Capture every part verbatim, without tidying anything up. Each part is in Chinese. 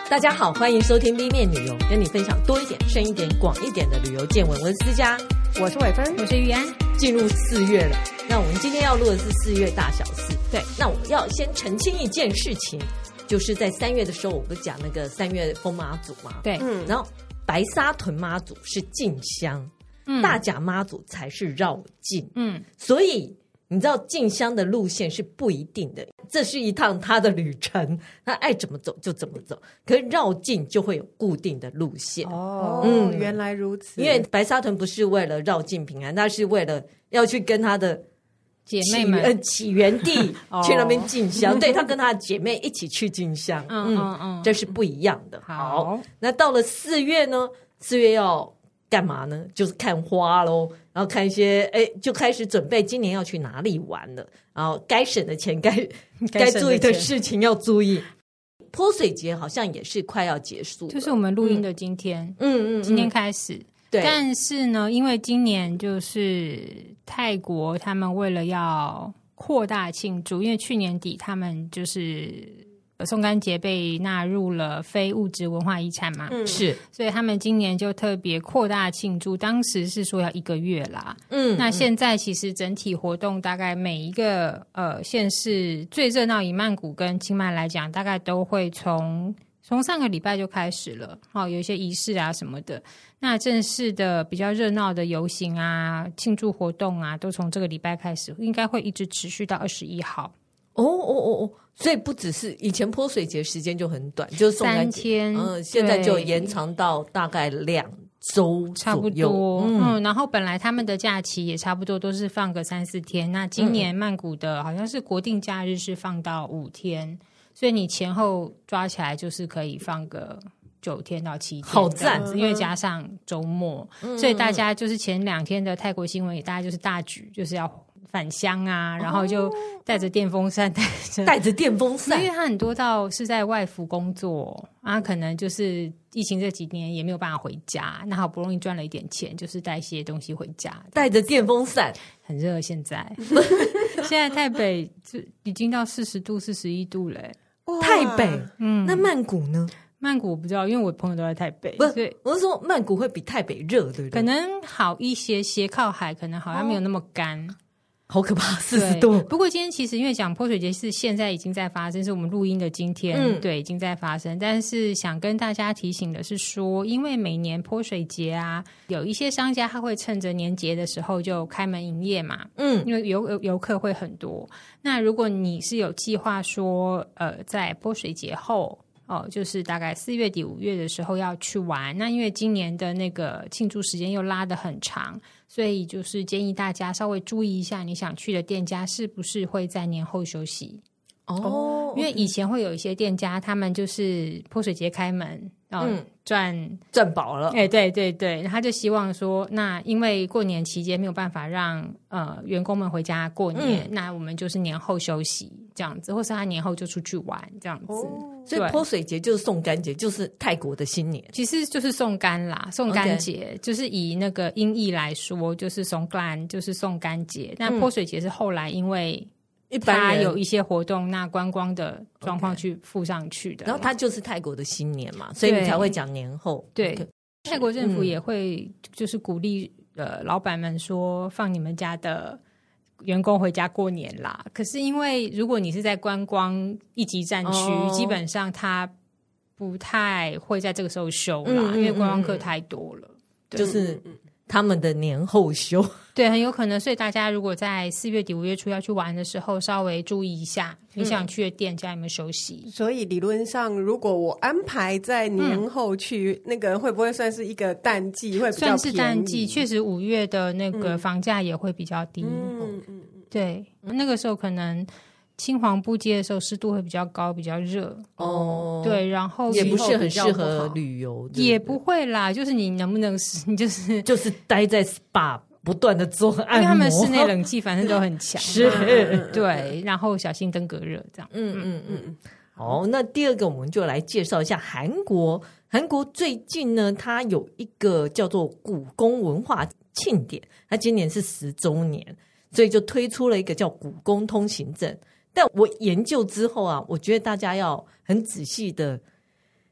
大家好，欢迎收听 B 面旅游，跟你分享多一点、深一点、广一点的旅游见闻。我是思佳， 我是伟芬， 我是玉安。 进入四月了，那我们今天要录的是四月大小事。 对， 那我要先澄清一件事情，就是在三月的时候，我不是讲那个三月风妈祖嘛？ 对， 嗯，然后白沙屯妈祖是进香，嗯，大甲妈祖才是绕境，嗯，所以你知道进香的路线是不一定的，这是一趟他的旅程，他爱怎么走就怎么走。可是绕境就会有固定的路线。 哦，嗯，原来如此。 因为白沙屯不是为了绕境平安，他是为了要去跟他的姐妹们呃起源地去那边进香，对，他跟他的姐妹一起去进香，嗯嗯嗯，这是不一样的。好，那到了四月呢？四月要干嘛呢？就是看花咯，然后看一些哎，就开始准备今年要去哪里玩了，然后该省的钱该该注意的事情要注意。泼水节好像也是快要结束了， 就是我们录音的今天，嗯嗯，今天开始。对，但是呢，因为今年就是泰国他们为了要扩大庆祝，因为去年底他们就是宋干节被纳入了非物质文化遗产嘛， 嗯，是， 所以他们今年就特别扩大庆祝，当时是说要一个月啦，嗯，那现在其实整体活动大概每一个呃县市最热闹，以曼谷跟清迈来讲，大概都会从从上个礼拜就开始了，哦，有一些仪式啊什么的。那正式的比较热闹的游行啊、庆祝活动啊，都从这个礼拜开始，应该会一直持续到二十一号。 哦哦哦哦，所以不只是以前泼水节时间就很短，就是宋干节， 三天， 嗯，现在就延长到大概两周差不多。嗯, 嗯，然后本来他们的假期也差不多都是放个三四天，那今年曼谷的好像是国定假日是放到五天，所以你前后抓起来就是可以放个九天到七天， 好赞！ 因为加上周末，嗯，所以大家就是前两天的泰国新闻也大家就是大举就是要返乡啊，然后就带着电风扇，带着带着电风扇， 因为他很多到是在外服工作啊，可能就是疫情这几年也没有办法回家，那好不容易赚了一点钱，就是带一些东西回家， 带着电风扇， 很热。现在现在台北就已经到四十度、四十一度了，欸， 台北，嗯，那曼谷呢？ 曼谷我不知道，因为我朋友都在台北。 不是，我是说曼谷会比台北热，对不对？ 可能好一些些，靠海可能好像没有那么干。哦， 好可怕，四十度。 不过今天其实因为讲泼水节是现在已经在发生，是我们录音的今天，嗯，对，已经在发生。但是想跟大家提醒的是说，因为每年泼水节啊，有一些商家他会趁着年节的时候就开门营业嘛，嗯，因为游游客会很多。那如果你是有计划说，呃，在泼水节后。哦，就是大概四月底五月的时候要去玩，那因为今年的那个庆祝时间又拉得很长，所以就是建议大家稍微注意一下你想去的店家是不是会在年后休息。哦，因为以前会有一些店家他们就是泼水节开门，然后赚赚饱了， 哎，对对对，他就希望说，那因为过年期间没有办法让呃员工们回家过年，嗯，那我们就是年后休息这样子，或是他年后就出去玩这样子。哦， 所以泼水节就是宋干节，就是泰国的新年， 其实就是宋干啦，宋干节， okay. 就是以那个音译来说，就是宋干，就是宋干节。那泼水节是后来因为他有一些活动，那观光的状况去附上去的， okay. 然后它就是泰国的新年嘛，所以你才会讲年后。 对，okay. 泰国政府也会就是鼓励呃老板们说放你们家的员工回家过年啦。可是因为如果你是在观光一级战区，哦，基本上他不太会在这个时候休啦，嗯，因为观光客太多了，嗯， 就是他们的年后休。 对，很有可能。所以大家如果在四月底五月初要去玩的时候，稍微注意一下你想去的店家有没有休息。 嗯，所以理论上如果我安排在年后去，嗯，那个会不会算是一个淡季，会比较便宜？ 算是淡季，确实五月的那个房价也会比较低。嗯嗯，对，那个时候可能青黄不接的时候湿度会比较高，比较热。哦，对，然后也不是很适合旅游。 也不会啦，就是你能不能你就是就是待在 S P A 不断的做按摩，因为他们室内冷气反正都很强。 是， 对，然后小心登革热这样。 嗯嗯嗯。好，那第二个我们就来介绍一下韩国。韩国最近呢，它有一个叫做故宫文化庆典，它今年是十周年，所以就推出了一个叫故宫通行证。但我研究之后啊，我觉得大家要很仔细的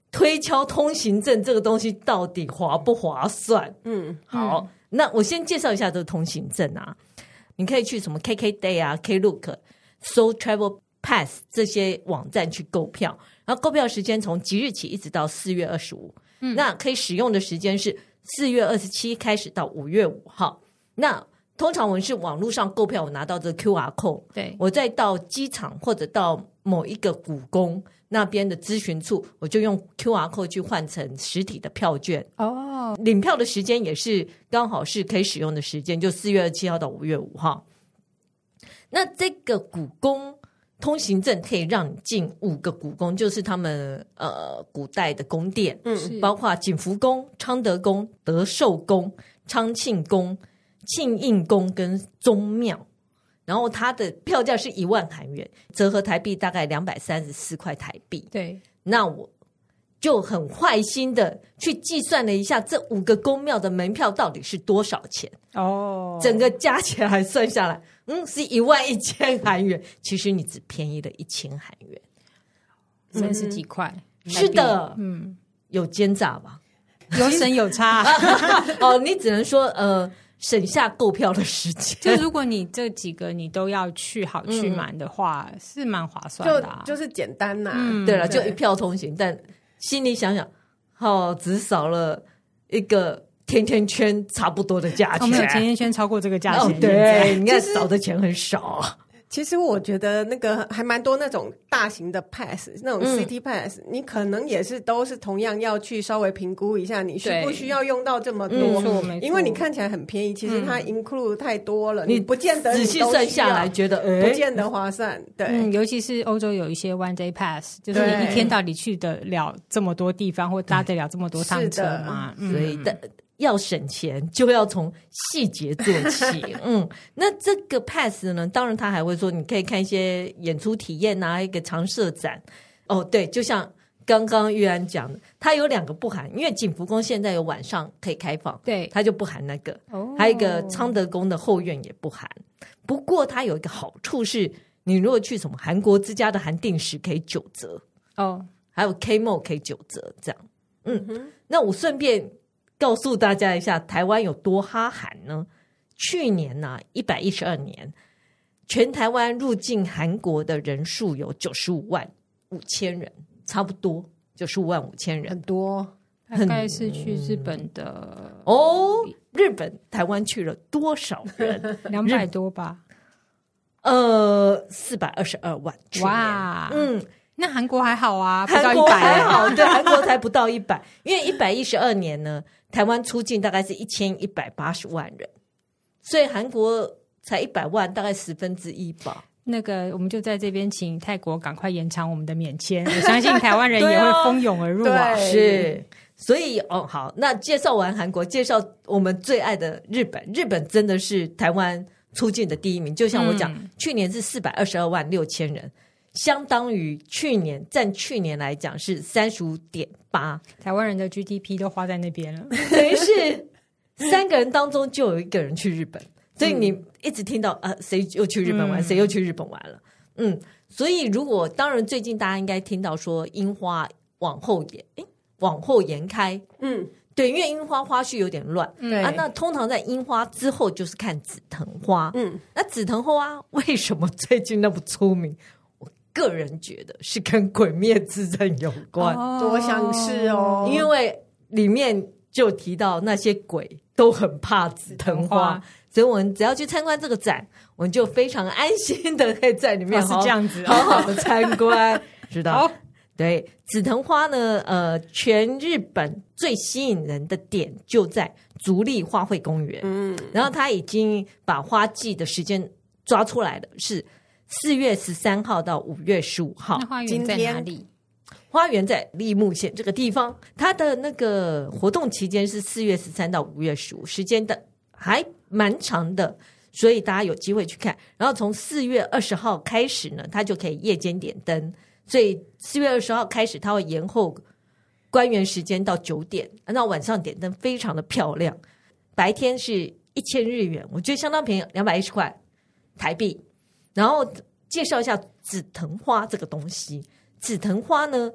推敲通行证这个东西到底划不划算。嗯，好，嗯、那我先介绍一下这个通行证啊，你可以去什么 K K Day 啊 Klook、So Travel Pass 这些网站去购票，然后购票时间从即日起一直到四月二十五，那可以使用的时间是四月二十七开始到五月五号。那通常我们是网络上购票，我拿到这个 Q R code， 对，我再到机场或者到某一个故宫那边的咨询处，我就用 Q R code 去换成实体的票券。哦，领票的时间也是刚好是可以使用的时间，就四月二十七号到五月五号。那这个故宫通行证可以让你进五个故宫，就是他们呃古代的宫殿，嗯，包括景福宫、昌德宫、德寿宫、昌庆宫、庆应宫跟宗庙。然后它的票价是一万韩元，折合台币大概两百三十四块台币。对，那我就很坏心的去计算了一下，这五个宫庙的门票到底是多少钱？哦，整个加起来算下来，嗯，是一万一千韩元。其实你只便宜了一千韩元， 三十几块。 是的，嗯，有奸诈吧？ 有省有差。 哦，你只能说呃。省下购票的时间， 就如果你这几个你都要去好去满的话，嗯、是蛮划算的、啊就，就是简单呐、啊嗯。对了，就一票通行，但心里想想，哦，只少了一个甜甜圈差不多的价钱， 哦、没有甜甜圈超过这个价钱。 哦、对，你看少的钱很少。 其实我觉得那个还蛮多那种大型的 pass， 那种 city pass，、嗯、你可能也是都是同样要去稍微评估一下，你需不需要用到这么多？ 嗯、 因为你看起来很便宜，其实它 include 太多了，嗯、你不见得仔细算下来觉得、 欸、不见得划算。对、 嗯，尤其是欧洲有一些 one day pass， 就是你一天到底去得了这么多地方，或搭得了这么多趟车嘛？ 嗯、所以的。要省钱就要从细节做起。嗯，那这个 pass 呢，当然他还会说你可以看一些演出体验啊，一个常设展。哦，对，就像刚刚玉安讲的，它有两个不含，因为景福宫现在有晚上可以开放，对，它就不含那个。哦，还有一个昌德宫的后院也不含。不过它有一个好处是，你如果去什么韩国之家的韩定时可以九折哦，还有 K M O 可以九折这样。嗯，嗯那我顺便告诉大家一下，台湾有多哈韩呢？去年呢、啊，一百一十二年，全台湾入境韩国的人数有九十五万五千人，差不多九十五万五千人， 很多。 大概是去日本的、 嗯、哦，日本台湾去了多少人？ 两百多吧？ 呃，四百二十二万。 哇，嗯。那韩国还好啊， 韩国还好，对，韩国才不到一百，因为一百一十二年呢，台湾出境大概是一千一百八十万人，所以韩国才一百万，大概十分之一吧。 那个，我们就在这边请泰国赶快延长我们的免签，我相信台湾人也会蜂拥而入啊。 是，所以哦，好，那介绍完韩国，介绍我们最爱的日本，日本真的是台湾出境的第一名，就像我讲，嗯、去年是四百二十二万六千人。相当于去年占去年来讲是三十五点八， 台湾人的 G D P 都花在那边了， 等于是三个人当中就有一个人去日本，所以你一直听到啊，谁又去日本玩，谁、嗯、又去日本玩了，嗯，所以如果当然最近大家应该听到说樱花往后延，诶往后延开，嗯，对，因为樱花花序有点乱，嗯啊，那通常在樱花之后就是看紫藤花，嗯，那紫藤花为什么最近那么出名？个人觉得是跟鬼灭之刃有关， 哦、我想是哦， 因为里面就提到那些鬼都很怕紫藤花，所以我们只要去参观这个展，我们就非常安心的可以在里面好好、 哦、是这样子、哦、 好好的参观，知道？对，紫藤花呢，呃，全日本最吸引人的点就在足利花卉公园，嗯，然后他已经把花季的时间抓出来了，是四月十三号到五月十五号。 那花园在哪里？ 花园在立木县这个地方，它的那个活动期间是四月十三到五月十五，时间的还蛮长的，所以大家有机会去看。然后从四月二十号开始呢，它就可以夜间点灯，所以四月二十号开始，它会延后关园时间到九点，那晚上点灯非常的漂亮。白天是一千日元，我觉得相当便宜，两百一十块台币。然后介绍一下紫藤花这个东西。紫藤花呢，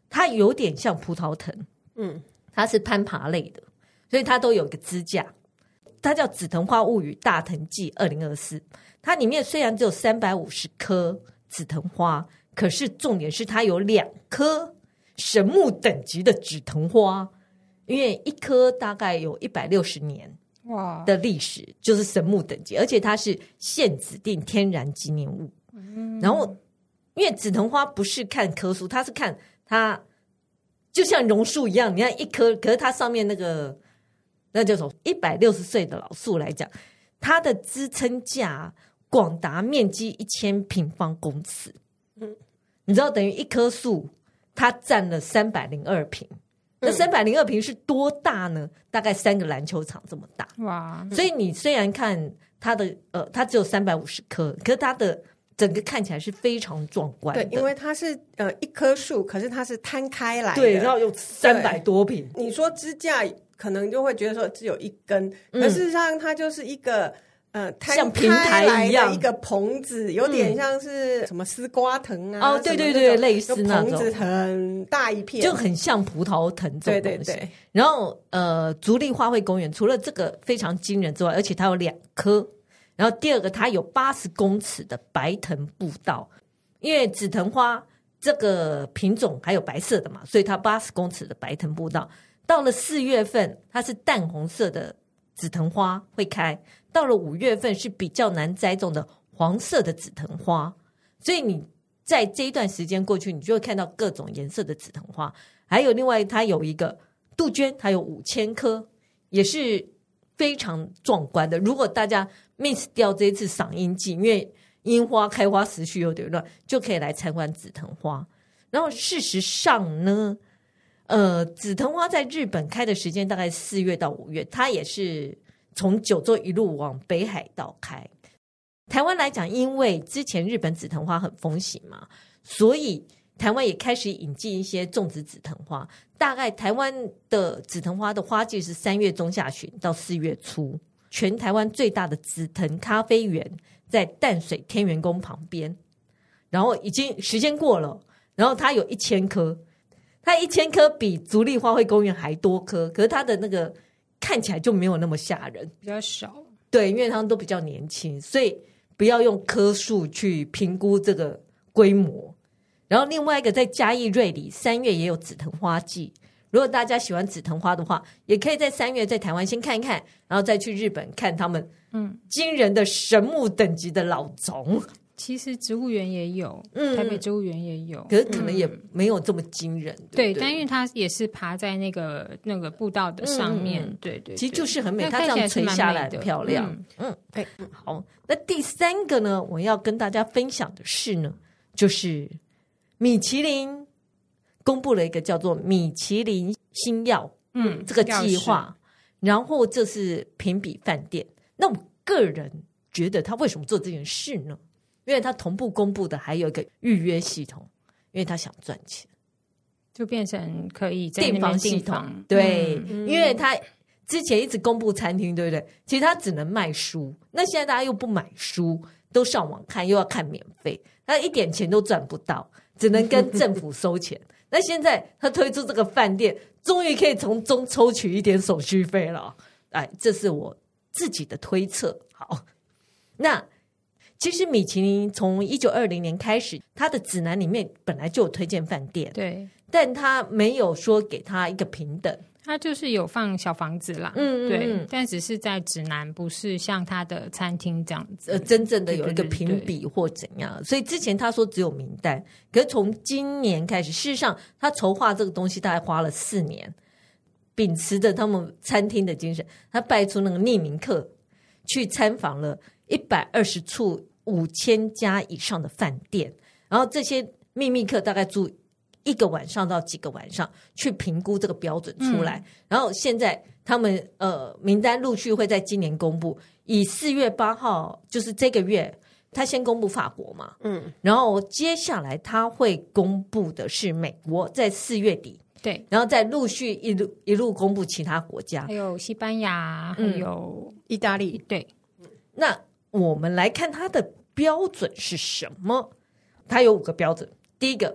它有点像葡萄藤，嗯，它是攀爬类的，所以它都有一个支架。它叫《紫藤花物语大藤记二零二四》，它里面虽然只有三百五十颗紫藤花，可是重点是它有两颗神木等级的紫藤花，因为一颗大概有一百六十年的历史，就是神木等级，而且它是现指定天然纪念物。嗯、然后因为紫藤花不是看棵数，它是看它就像榕树一样，你看一棵，可是它上面那个那叫什么一百六十岁的老树来讲，它的支撑架广达面积一千平方公尺。嗯，你知道等于一棵树它占了三百零二平，那三百零二平是多大呢？大概三个篮球场这么大。哇！所以你虽然看它的呃，它只有三百五十棵，可是它的整个看起来是非常壮观的。 对，因为它是呃一棵树，可是它是摊开来的， 对，然后有三百多平。 你说支架可能就会觉得说只有一根，嗯、可事实上它就是一个。呃， 像平台一样一个棚子，有点像是什么丝瓜藤啊？ 哦，对对对，类似那种棚子很大一片， 就很像葡萄藤这种东西。对对对。然后呃，竹立花卉公园除了这个非常惊人之外，而且它有两棵。然后第二个，它有八十公尺的白藤步道，因为紫藤花这个品种还有白色的嘛，所以它八十公尺的白藤步道。到了四月份，它是淡红色的紫藤花会开。到了五月份是比较难栽种的黄色的紫藤花，所以你在这一段时间过去，你就会看到各种颜色的紫藤花。还有另外，它有一个杜鹃，它有五千棵，也是非常壮观的。如果大家 miss 掉这一次赏樱季，因为樱花开花时序有点乱，就可以来参观紫藤花。然后事实上呢，呃，紫藤花在日本开的时间大概四月到五月，它也是从九州一路往北海道开。台湾来讲，因为之前日本紫藤花很风行嘛，所以台湾也开始引进一些种植紫藤花。大概台湾的紫藤花的花季是三月中下旬到四月初。全台湾最大的紫藤咖啡园在淡水天元宫旁边，然后已经时间过了，然后它有一千棵，它一千棵比竹立花卉公园还多棵，可是它的那个看起来就没有那么吓人， 比较少。 对，因为他们都比较年轻，所以不要用棵数去评估这个规模。然后另外一个在嘉义瑞里，三月也有紫藤花季。如果大家喜欢紫藤花的话，也可以在三月在台湾先看一看，然后再去日本看他们嗯惊人的神木等级的老种。 其实植物园也有，嗯，台北植物园也有， 可是可能也没有这么惊人。 嗯、对, 对, 对，但因为它也是爬在那个那个步道的上面，嗯、对, 对对， 其实就是很美，它这样垂下来很漂亮。嗯，哎、嗯，好，那第三个呢，我要跟大家分享的是呢，就是米其林公布了一个叫做米其林星耀，嗯，这个计划，然后这是评比饭店。那我个人觉得他为什么做这件事呢？因为他同步公布的还有一个预约系统，因为他想赚钱， 就变成可以在那边订房系统。对、嗯，因为他之前一直公布餐厅，对不对？其实他只能卖书，那现在大家又不买书，都上网看，又要看免费，他一点钱都赚不到，只能跟政府收钱。那现在他推出这个饭店，终于可以从中抽取一点手续费了。哎，这是我自己的推测。好，那其实米其林从一九二零年开始，它的指南里面本来就有推荐饭店， 对， 但它没有说给它一个平等， 它就是有放小房子啦，嗯, 嗯, 嗯对，但只是在指南，不是像它的餐厅这样子， 呃，真正的有一个评比或怎样。对对对对，所以之前他说只有名单，可是从今年开始，事实上他筹划这个东西大概花了四年，秉持着他们餐厅的精神，他派出那个匿名客去参访了一百二十处五千家以上的饭店，然后这些秘密客大概住一个晚上到几个晚上，去评估这个标准出来。嗯、然后现在他们呃名单陆续会在今年公布，以四月八号就是这个月，他先公布法国嘛，嗯，然后接下来他会公布的是美国，在四月底。 对， 然后再陆续一路一路公布其他国家， 还有西班牙，还有意大利。 对， 那我们来看它的标准是什么？它有五个标准。第一个，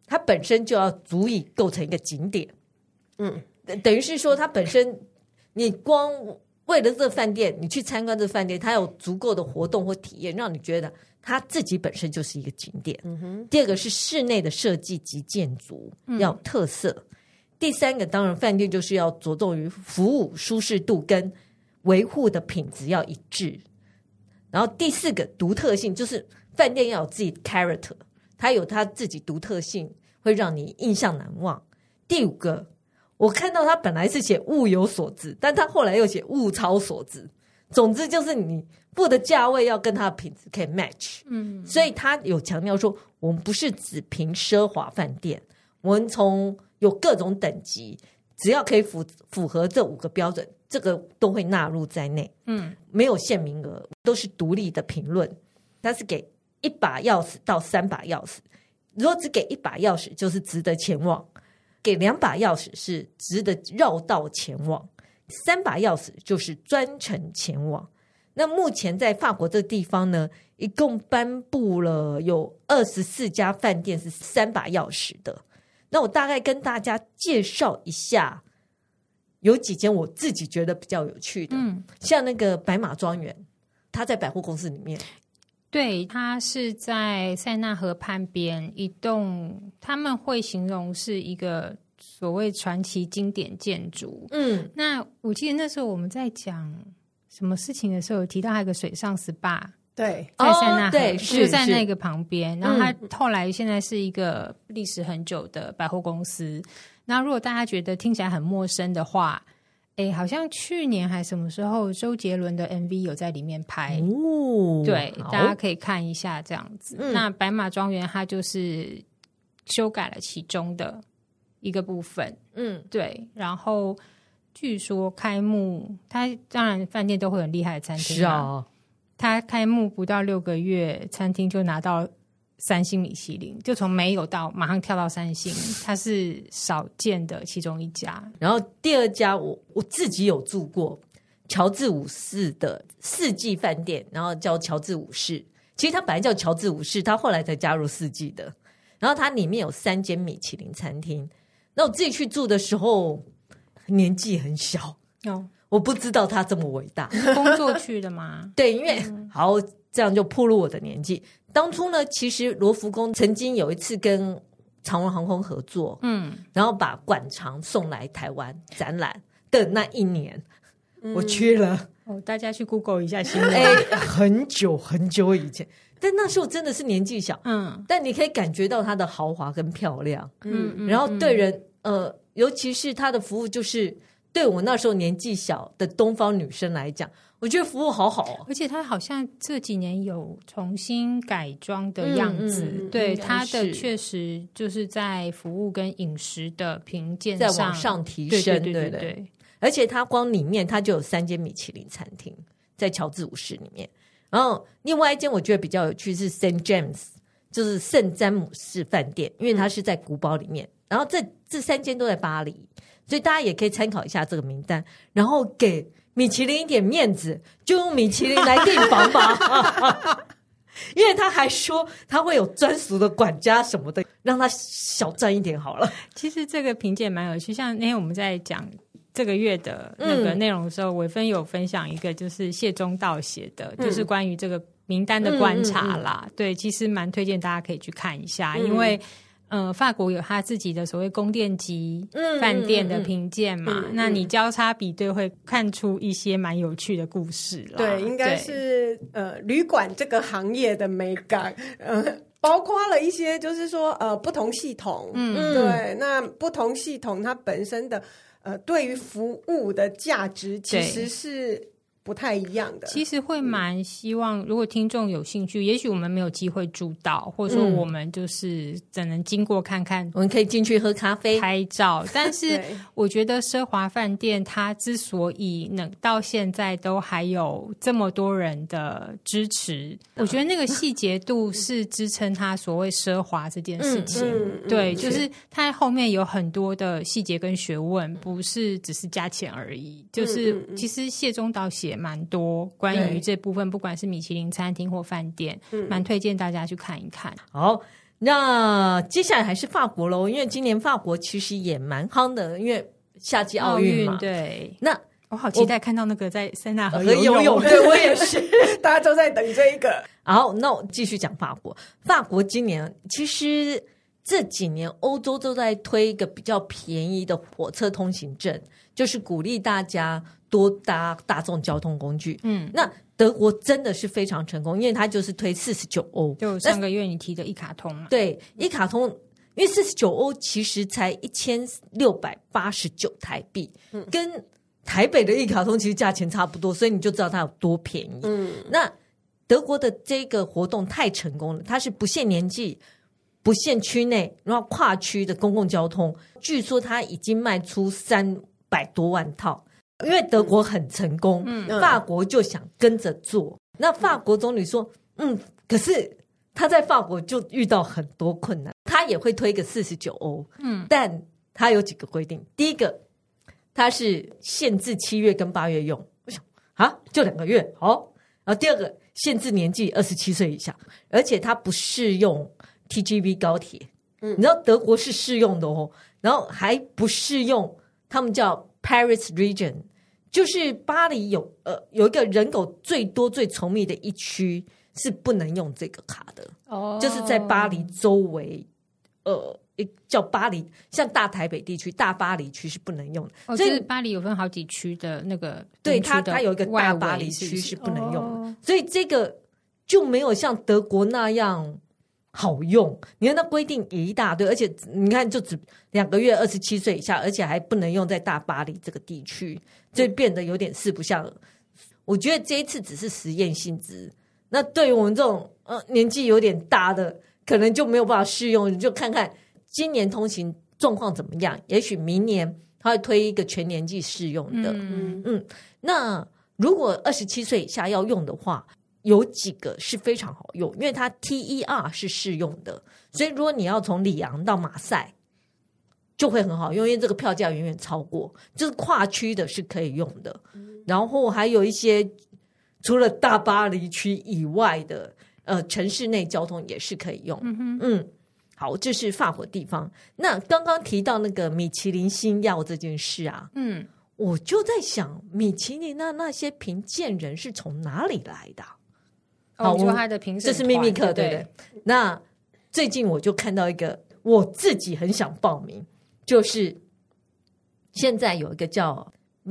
它本身就要足以构成一个景点。嗯，等于是说它本身你光为了这个饭店你去参观这个饭店，它有足够的活动或体验让你觉得它自己本身就是一个景点。嗯哼。第二个是室内的设计及建筑要有特色。嗯，第三个当然饭店就是要着重于服务舒适度跟维护的品质要一致。然后第四个独特性，就是饭店要有自己的 character， 它有它自己独特性，会让你印象难忘。第五个，我看到它本来是写物有所值，但它后来又写物超所值。总之就是你付的价位要跟它的品质可以 match。嗯，所以他有强调说，我们不是只凭奢华饭店，我们从有各种等级，只要可以符符合这五个标准，这个都会纳入在内。嗯，没有限名额，都是独立的评论。它是给一把钥匙到三把钥匙，如果只给一把钥匙，就是值得前往；给两把钥匙是值得绕道前往，三把钥匙就是专程前往。那目前在法国这个地方呢，一共颁布了有二十四家饭店是三把钥匙的。那我大概跟大家介绍一下，有几间我自己觉得比较有趣的。嗯，像那个白马庄园，它在百货公司里面。 对，它是在塞纳河畔边一栋，他们会形容是一个所谓传奇经典建筑。嗯，那我记得那时候我们在讲什么事情的时候，有提到还有一个水上 S P A。 对， 在塞纳河， 哦、对， 就在那个旁边。然后它后来现在是一个历史很久的百货公司。那如果大家觉得听起来很陌生的话，哎，好像去年还什么时候，周杰伦的 M V 有在里面拍。哦，对，大家可以看一下这样子。嗯、那白马庄园它就是修改了其中的一个部分。嗯，对，然后据说开幕，它当然饭店都会很厉害的餐厅、啊，是啊。他开幕不到六个月，餐厅就拿到三星米其林，就从没有到马上跳到三星，它是少见的其中一家。 然后第二家我我自己有住过，乔治五世的四季饭店，然后叫乔治五世。其实它本来叫乔治五世，它后来才加入四季的。然后它里面有三间米其林餐厅。那我自己去住的时候，年纪很小哦。我不知道他这么伟大。 工作去的吗？ 对，因为、嗯、好这样就暴露我的年纪。当初呢，其实罗浮宫曾经有一次跟长荣航空合作，嗯，然后把馆藏送来台湾展览的那一年，嗯、我去了。 哦，大家去 Google 一下新闻。 哎，很久很久以前，但那时候真的是年纪小，嗯，但你可以感觉到它的豪华跟漂亮，嗯，然后对人，呃，尤其是它的服务就是。对我那时候年纪小的东方女生来讲，我觉得服务好好哦， 而且它好像这几年有重新改装的样子，嗯嗯、对它的确实就是在服务跟饮食的评鉴上在往上提升， 对对对 对, 对, 对。 而且它光里面它就有三间米其林餐厅在乔治五世里面，然后另外一间我觉得比较有趣是 Saint James， 就是圣詹姆士饭店，因为它是在古堡里面，然后这这三间都在巴黎。所以大家也可以参考一下这个名单，然后给米其林一点面子，就用米其林来订房吧。因为他还说他会有专属的管家什么的，让他小赚一点好了。 其实这个评鉴蛮有趣，像那天我们在讲这个月的那个内容的时候，伟芬有分享一个就是谢宗道写的，嗯、就是关于这个名单的观察啦。嗯嗯嗯、对，其实蛮推荐大家可以去看一下，嗯、因为。呃，法国有他自己的所谓宫殿级饭店的评鉴嘛，嗯嗯嗯、那你交叉比对会看出一些蛮有趣的故事啦。 对，应该是呃旅馆这个行业的美感，呃，包括了一些就是说呃不同系统，嗯，对，那不同系统它本身的呃对于服务的价值其实是。不太一样的， 其实会蛮希望，如果听众有兴趣，也许我们没有机会住到，或者说我们就是只能经过看看， 我们可以进去喝咖啡、 拍照。但是我觉得奢华饭店它之所以能到现在都还有这么多人的支持，我觉得那个细节度是支撑它所谓奢华这件事情。嗯嗯、对，就是它后面有很多的细节跟学问，不是只是加钱而已。就是嗯嗯嗯其实谢宗道写蛮多关于这部分，不管是米其林餐厅或饭店，蛮、嗯、推荐大家去看一看。 好， 那接下来还是法国咯，因为今年法国其实也蛮夯的，因为夏季奥运嘛。 对， 那我好期待看到那个在塞纳河游泳，对我也是， 大家都在等这一个。 好，那我继续讲法国。法国今年其实这几年欧洲都在推一个比较便宜的火车通行证，就是鼓励大家多搭大众交通工具。嗯，那德国真的是非常成功，因为它就是推四十九欧， 就上个月你提的一卡通嘛。 对，一卡通，因为四十九欧其实才一千六百八十九台币，嗯，跟台北的一卡通其实价钱差不多，所以你就知道它有多便宜。嗯，那德国的这个活动太成功了，它是不限年纪、不限区内，然后跨区的公共交通，据说它已经卖出三百多万套。因为德国很成功，嗯，法国就想跟着做。那法国总理说，嗯，可是他在法国就遇到很多困难，他也会推个四十九欧，嗯，但他有几个规定。第一个，他是限制七月跟八月用，我想啊，就两个月，好。然后第二个，限制年纪二十七岁以下，而且他不适用 T G V 高铁，嗯，你知道德国是适用的哦，然后还不适用，他们叫Paris Region， 就是巴黎有呃有一个人口最多最稠密的一区是不能用这个卡的，哦，就是在巴黎周围，呃，叫巴黎，像大台北地区、大巴黎区是不能用的。 哦，所以巴黎有分好几区的那个， 对，它它有一个大巴黎区是不能用的，哦，所以这个就没有像德国那样好用。你看那规定也一大堆，而且你看就只两个月二十七岁以下，而且还不能用在大巴黎这个地区，就变得有点四不像。我觉得这一次只是实验性质，那对于我们这种呃年纪有点大的，可能就没有办法适用。你就看看今年通行状况怎么样，也许明年他会推一个全年纪适用的。嗯嗯，那如果二十七岁以下要用的话，有几个是非常好用，因为它 T E R 是适用的，所以如果你要从里昂到马赛就会很好用，因为这个票价远远超过，就是跨区的是可以用的，嗯，然后还有一些除了大巴黎区以外的呃城市内交通也是可以用。嗯嗯，好，这是法国地方。那刚刚提到那个米其林星耀这件事啊，嗯，我就在想米其林那那些评鉴人是从哪里来的？ 好，哦，他的评审团， 这是秘密课，对不对？那最近我就看到一个，我自己很想报名，就是现在有一个叫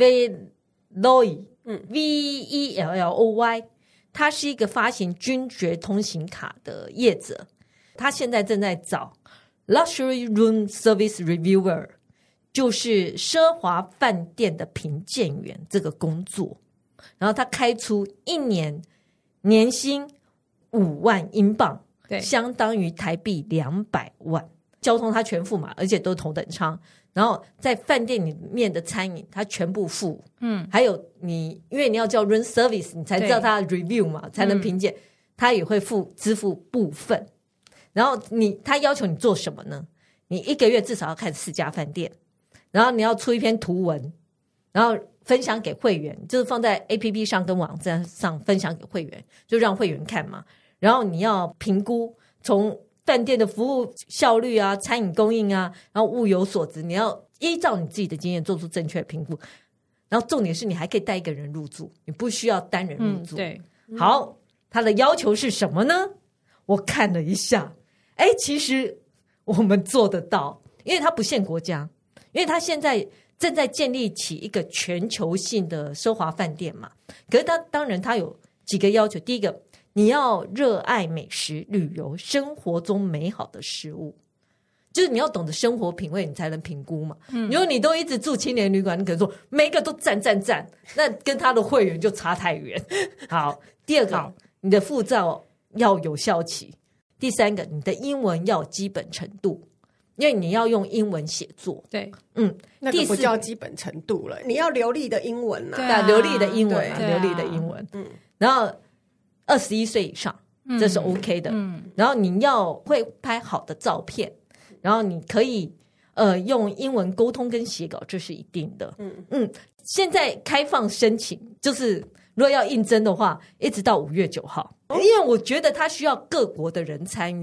Veloy， 嗯 ，V E L L O Y， 它是一个发行君爵通行卡的业者，他现在正在找 Luxury Room Service Reviewer， 就是奢华饭店的评鉴员这个工作，然后他开出一年年薪五万英镑，对，相当于台币两百万。交通他全付嘛，而且都是头等舱。然后在饭店里面的餐饮他全部付，嗯，还有你因为你要叫 room service， 你才知道他的 review 嘛，才能评鉴，他也会付支付部分。然后你他要求你做什么呢？你一个月至少要看四家饭店，然后你要出一篇图文，然后分享给会员，就是放在 A P P 上跟网站上分享给会员，就让会员看嘛。然后你要评估从饭店的服务效率啊、餐饮供应啊，然后物有所值，你要依照你自己的经验做出正确的评估。然后重点是你还可以带一个人入住，你不需要单人入住。嗯，对，好，他的要求是什么呢？我看了一下，哎，其实我们做得到，因为它不限国家，因为它现在正在建立起一个全球性的奢华饭店嘛。可是它当然它有几个要求，第一个，你要热爱美食、旅游，生活中美好的事物，就是你要懂得生活品味，你才能评估嘛。嗯，如果你都一直住青年旅馆，你可能说每个都赞赞赞，那跟他的会员就差太远。好，第二个，你的护照要有效期。第三个，你的英文要有基本程度，因为你要用英文写作。对， 嗯，那个不叫基本程度了，你要流利的英文啊， 对啊，流利的英文啊，流利的英文。嗯，然后二十一岁以上，这是 OK 的。嗯，然后你要会拍好的照片，然后你可以呃用英文沟通跟写稿，这是一定的。嗯嗯，现在开放申请，就是如果要应征的话，一直到五月九号。因为我觉得他需要各国的人参与，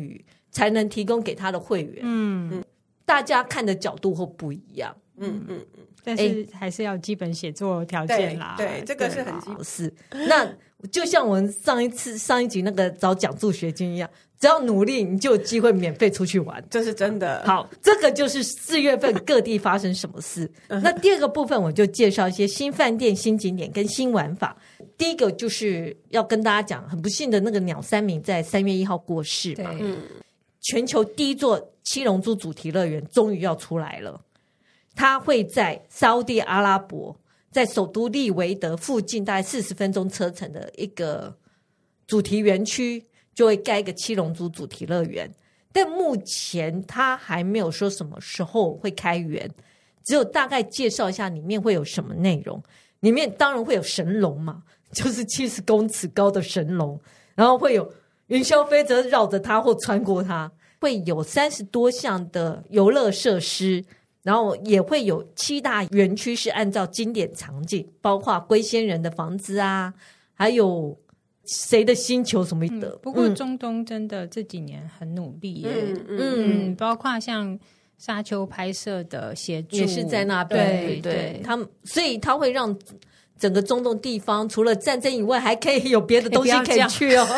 才能提供给他的会员。嗯，大家看的角度会不一样。 嗯嗯嗯， 但是还是要基本写作条件啦。 对，对这个是很基本。 是，那就像我们上一次上一集那个找奖助学金一样，只要努力，你就有机会免费出去玩， 这是真的。 好，这个就是四月份各地发生什么事。那第二个部分，我就介绍一些新饭店、新景点跟新玩法。第一个就是要跟大家讲，很不幸的那个鸟三明在三月一号过世嘛。 嗯， 全球第一座七龙珠主题乐园终于要出来了。它会在沙烏地阿拉伯，在首都利维德附近大概四十分钟车程的一个主题园区，就会盖一个七龙珠主题乐园。但目前它还没有说什么时候会开园，只有大概介绍一下里面会有什么内容。里面当然会有神龙嘛，就是七十公尺高的神龙，然后会有云霄飞车绕着它或穿过它，会有三十多项的游乐设施。然后也会有七大园区是按照经典场景，包括龟仙人的房子啊，还有谁的星球什么的。 嗯、不过中东真的这几年很努力耶， 嗯嗯, 嗯，包括像沙丘拍摄的协助也是在那边， 对 对, 对， 他们所以他会让整个中东地方除了战争以外，还可以有别的东西可以去哦。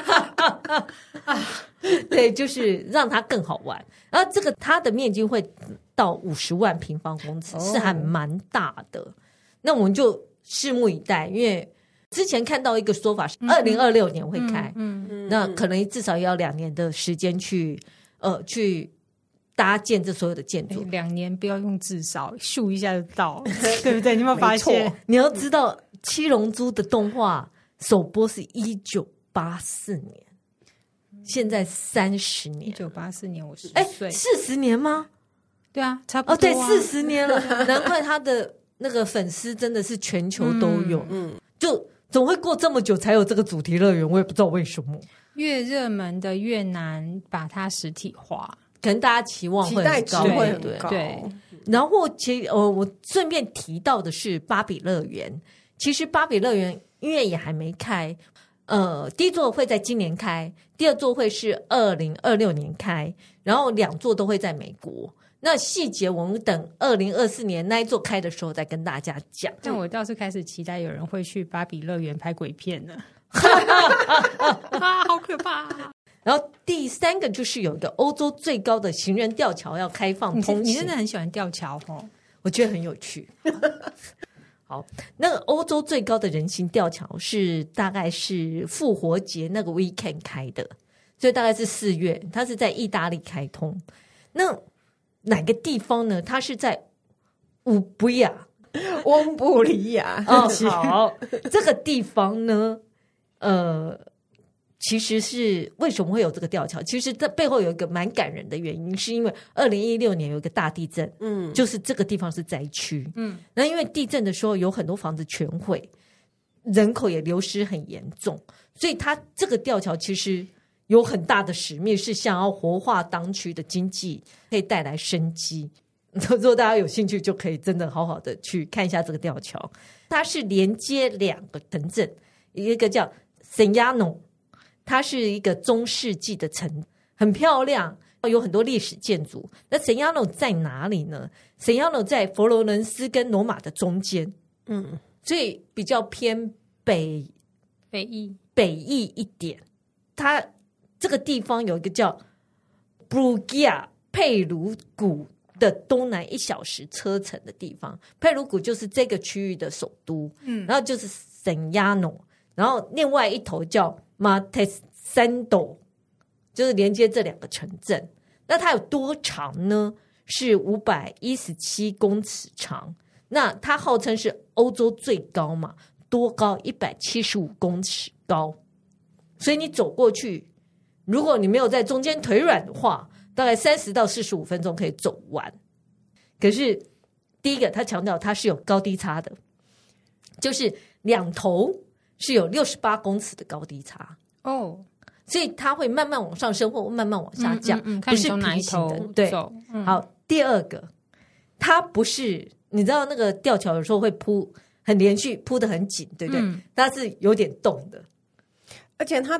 对，就是让它更好玩。然后这个它的面积会到五十万平方公尺，是还蛮大的。那我们就拭目以待，因为之前看到一个说法是二零二六年会开，嗯嗯，那可能至少要两年的时间去呃去搭建这所有的建筑。 两年不要用至少，咻一下就到，对不对？你有没有发现？ 你要知道，七龙珠的动画首播是一九八四年。现在三十年， 一九八四年我十岁， 四十年吗？ 对啊，差不多、啊。 哦，对，四十年了，难怪他的那个粉丝真的是全球都有。嗯，嗯就总会过这么久才有这个主题乐园，我也不知道为什么。 越热门的越难把它实体化， 可能大家期望会很高， 会很高。 对， 然后其呃，我顺便提到的是芭比乐园。其实芭比乐园因为也还没开。呃，第一座会在今年开，第二座会是二零二六年开，然后两座都会在美国。那细节我们等二零二四年那一座开的时候再跟大家讲。 但我倒是开始期待有人会去芭比乐园拍鬼片了，啊，好可怕、啊！ 然后第三个就是有一个欧洲最高的行人吊桥要开放通行， 你真的很喜欢吊桥哦， 我觉得很有趣。好，那个欧洲最高的人行吊桥是大概是复活节那个 weekend 开的，所以大概是四月，它是在意大利开通。那哪个地方呢？它是在乌布亚， 翁布里亚。 哦，好，这个地方呢，呃。其实是为什么会有这个吊桥？其实它背后有一个蛮感人的原因，是因为二零一六年有一个大地震，嗯，就是这个地方是灾区，嗯，那因为地震的时候有很多房子全毁，人口也流失很严重，所以它这个吊桥其实有很大的使命，是想要活化当区的经济，可以带来生机。如果大家有兴趣，就可以真的好好的去看一下这个吊桥。它是连接两个城镇，一个叫圣亚诺。它是一个中世纪的城，很漂亮，有很多历史建筑。那圣亚诺在哪里呢？圣亚诺在佛罗伦斯跟罗马的中间，嗯，所以比较偏北北翼北翼一点。它这个地方有一个叫布鲁吉亚佩鲁谷的东南一小时车程的地方，佩鲁谷就是这个区域的首都，嗯，然后就是圣亚诺，然后另外一头叫马特山斗，就是连接这两个城镇。那它有多长呢？是五百一十七公尺长。那它号称是欧洲最高嘛，多高？一百七十五公尺高。所以你走过去，如果你没有在中间腿软的话，大概三十到四十五分钟可以走完。可是第一个，他强调它是有高低差的，就是两头是有六十八公尺的高低差哦，所以它会慢慢往上升或慢慢往下降， 嗯嗯嗯、 不是平行的。对、嗯，好，第二个，它不是你知道那个吊桥有时候会铺很连续，铺得很紧，对不对？嗯、它是有点动的， 而且它的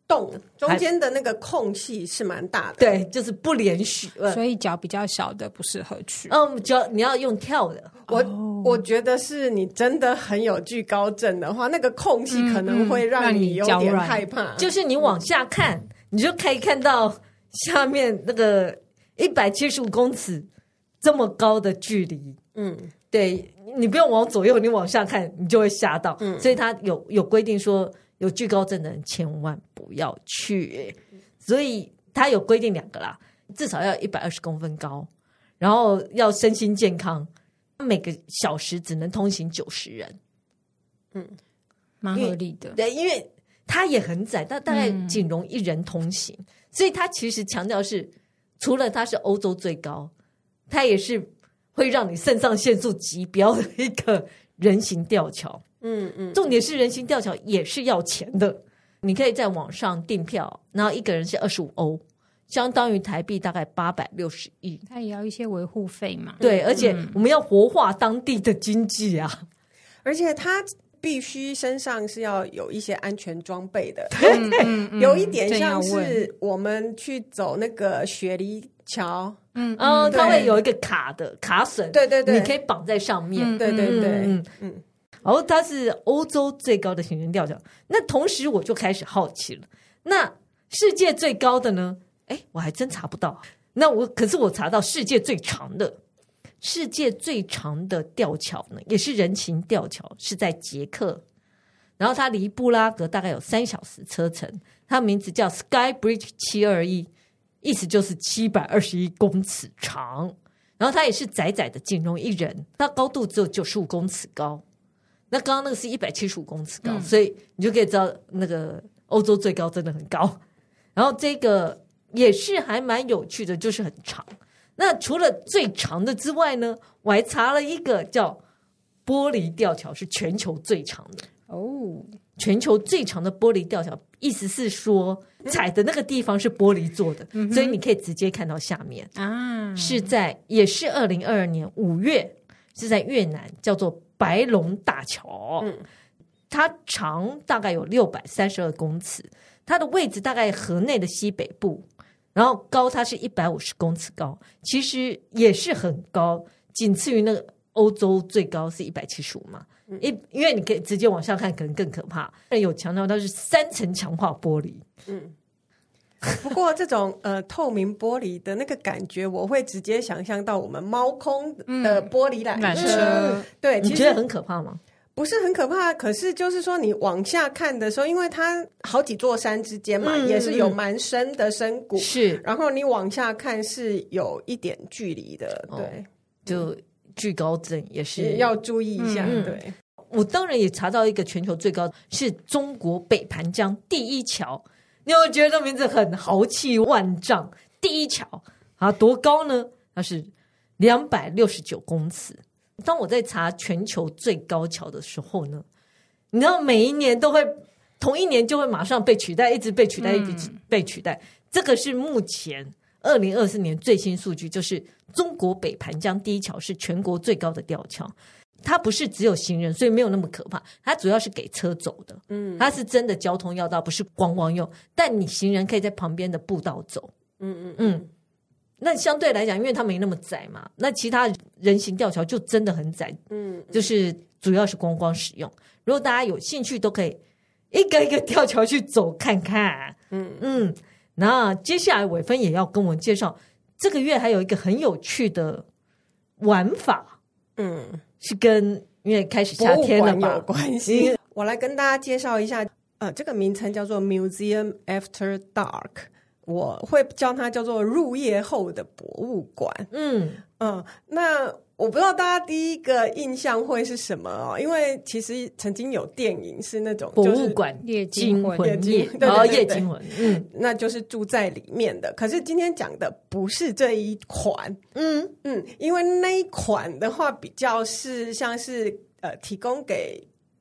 洞，中间的那个空隙是蛮大的， 对，就是不连续， 所以脚比较小的不适合去。 嗯，脚你要用跳的。 我、哦、我觉得是你真的很有惧高症的话，那个空隙可能会让你有点害怕。嗯嗯、 就是你往下看，嗯、你就可以看到下面那个一百七十五公尺这么高的距离。嗯，对，你不用往左右，你往下看，你就会吓到。嗯，所以他有有规定说，有惧高症的人千万不要去。所以他有规定两个啦，至少要一百二十公分高，然后要身心健康。每个小时只能通行九十人， 嗯，蛮合理的。 对，因为它也很窄，它大概仅容一人通行，嗯、所以它其实强调是，除了它是欧洲最高，它也是会让你肾上腺素极标的一个人行吊桥。嗯嗯，重点是人行吊桥也是要钱的，你可以在网上订票，然后一个人是二十五欧。相当于台币大概八百六十亿， 它也要一些维护费嘛。 对，而且我们要活化当地的经济啊， 而且它必须身上是要有一些安全装备的，嗯嗯嗯、有一点像是我们去走那个雪梨桥， 嗯嗯，它会有一个卡的卡绳， 对对对， 你可以绑在上面， 嗯、对对对，嗯嗯。然后它是欧洲最高的行人吊桥，那同时我就开始好奇了，那世界最高的呢？哎，我还真查不到。那我可是我查到世界最长的，世界最长的吊桥呢，也是人行吊桥，是在捷克。然后它离布拉格大概有三小时车程，它名字叫 Sky Bridge 七二一，意思就是七百二十一公尺长。然后它也是窄窄的，仅容一人，它高度只有九十五公尺高。那刚刚那个是一百七十五公尺高，嗯、所以你就可以知道那个欧洲最高真的很高。然后这个也是还蛮有趣的，就是很长。那除了最长的之外呢，我还查了一个叫玻璃吊桥，是全球最长的哦。全球最长的玻璃吊桥，意思是说踩的那个地方是玻璃做的，嗯、所以你可以直接看到下面啊。是在也是二零二二年五月，是在越南，叫做白龙大桥。嗯，它长大概有六百三十二公尺，它的位置大概河内的西北部。然后高它是一百五十公尺高，其实也是很高，仅次于那个欧洲最高是一百七十五嘛。因、嗯、因为你可以直接往下看，可能更可怕。有强调它是三层强化玻璃。嗯， 不过这种呃透明玻璃的那个感觉，我会直接想象到我们猫空的玻璃缆车。嗯、对， 你觉得很可怕吗？ 不是很可怕，可是就是说你往下看的时候，因为它好几座山之间嘛，嗯、也是有蛮深的深谷， 是。 然后你往下看是有一点距离的，对，哦、 就惧高症也是也要注意一下。嗯、对， 我当然也查到一个全球最高是中国北盘江第一桥，你有没有觉得这名字很豪气万丈？第一桥啊，多高呢？它是两百六十九公尺。当我在查全球最高桥的时候呢，你知道每一年都会同一年就会马上被取代，一直被取代，一直被取代。嗯、这个是目前二零二四年最新数据，就是中国北盘江第一桥是全国最高的吊桥。它不是只有行人，所以没有那么可怕。它主要是给车走的，嗯，它是真的交通要道，不是观光用。但你行人可以在旁边的步道走，嗯嗯嗯。那相对来讲，因为它没那么窄嘛，那其他人行吊桥就真的很窄，嗯，就是主要是观光使用。如果大家有兴趣，都可以一个一个吊桥去走看看，嗯嗯。那接下来伟芬也要跟我们介绍，这个月还有一个很有趣的玩法，嗯，是跟因为开始夏天了嘛有关系。我来跟大家介绍一下，呃，这个名称叫做 Museum After Dark。我会叫它叫做入夜后的博物馆。嗯嗯，那我不知道大家第一个印象会是什么哦，因为其实曾经有电影是那种、 就是、博物馆夜惊魂夜，然后夜惊魂， 嗯，那就是住在里面的。可是今天讲的不是这一款，嗯嗯，因为那一款的话比较是像是呃提供给